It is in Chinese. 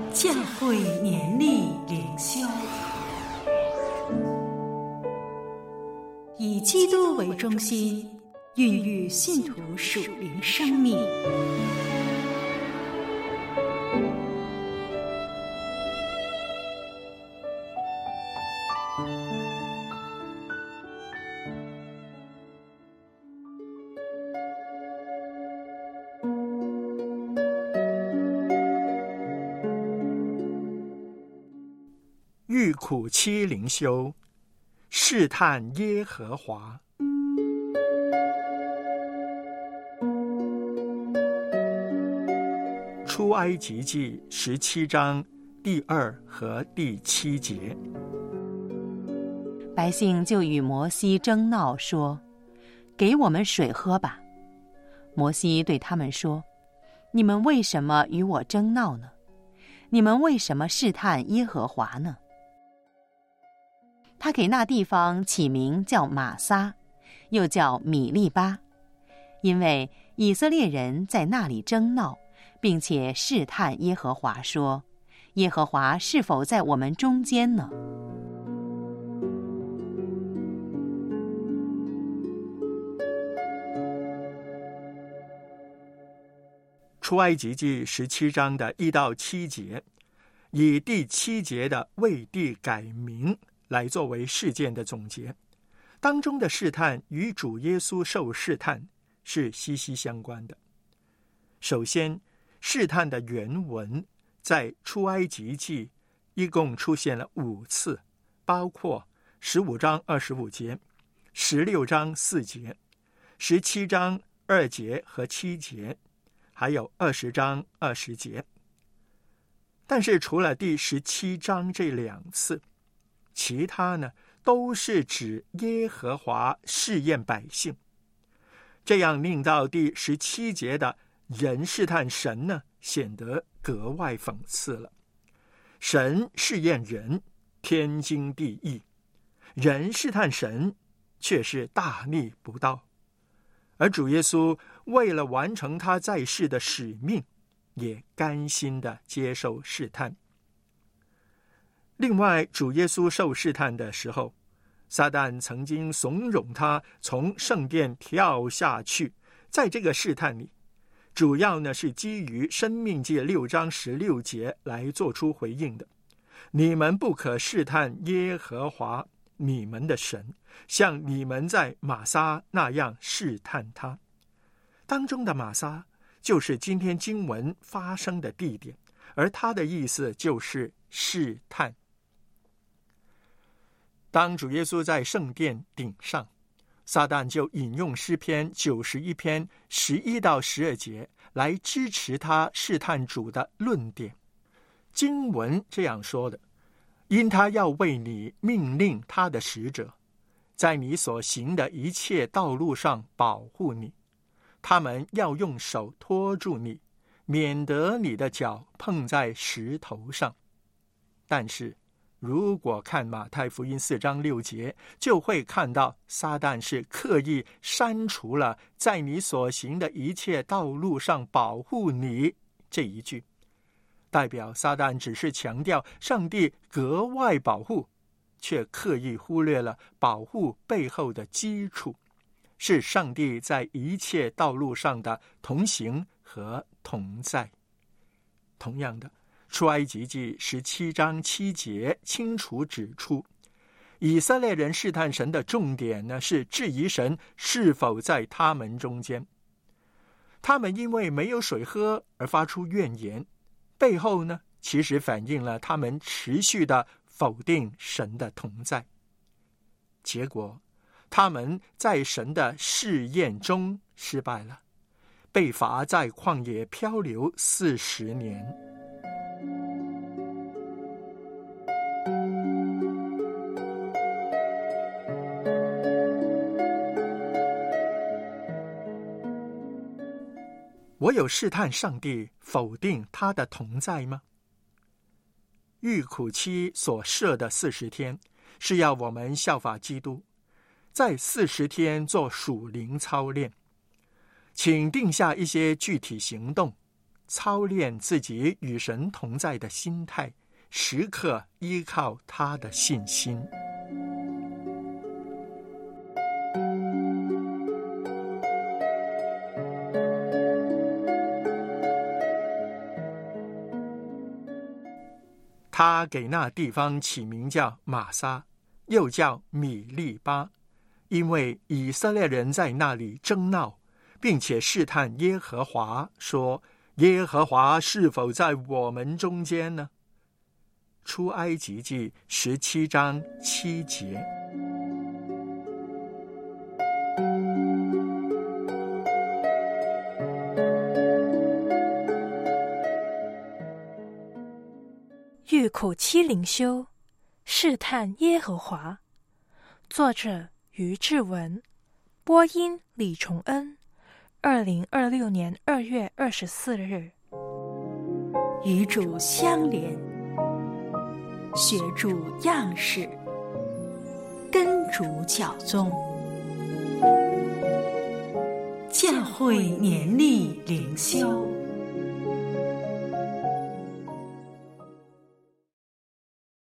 教会年历灵修，以基督为中心，孕育信徒属灵生命。 遇苦期灵修，试探耶和华。出埃及记17章第2和第7节。 百姓就与摩西争闹说：给我们水喝吧。摩西对他们说：你们为什么与我争闹呢？你们为什么试探耶和华呢？他给那地方起名叫玛撒，又叫米利巴，因为以色列人在那里争闹，并且试探耶和华说：耶和华是否在我们中间呢？ 出埃及记17章的1到7节，以第7节的为地改名来作为事件的总结，当中的试探与主耶稣受试探是息息相关的。首先，试探的原文在出埃及记一共出现了5次，包括15章25节、16章4节、17章2节和7节，还有20章20节。但是除了第17章这2次，其他呢都是指耶和华试验百姓，这样令到第17节的人试探神呢显得格外讽刺了。神试验人，天经地义；人试探神，却是大逆不道。而主耶稣为了完成他在世的使命，也甘心地接受试探。另外，主耶稣受试探的时候，撒旦曾经怂恿他从圣殿跳下去。在这个试探里，主要呢是基于申命记6章16节来做出回应的：你们不可试探耶和华你们的神，像你们在玛撒那样试探他。当中的玛撒就是今天经文发生的地点，而它的意思就是试探。当主耶稣在圣殿顶上，撒旦就引用诗篇91篇11到12节来支持他试探主的论点。经文这样说的：因他要为你命令他的使者，在你所行的一切道路上保护你，他们要用手托住你，免得你的脚碰在石头上。但是如果看马太福音4章6节，就会看到撒旦是刻意删除了在你所行的一切道路上保护你这一句，代表撒旦只是强调上帝格外保护，却刻意忽略了保护背后的基础，是上帝在一切道路上的同行和同在。同样的，出埃及记17章7节清楚指出，以色列人试探神的重点呢是质疑神是否在他们中间。他们因为没有水喝而发出怨言，背后呢其实反映了他们持续的否定神的同在。结果他们在神的试验中失败了，被罚在旷野漂流40年。我有试探上帝否定他的同在吗？遇苦期所设的40天是要我们效法基督，在40天做属灵操练。请定下一些具体行动， 操练自己与神同在的心态，时刻依靠他的信心。他给那地方起名叫玛撒，又叫米利巴，因为以色列人在那里争闹，并且试探耶和华，说：耶和华是否在我们中间呢？出埃及记17章7节。 玉口七灵修，试探耶和华。作者于志文，播音李崇恩。2026年2月24日。 与主相连，学主样式，跟主教宗。教会年历灵修。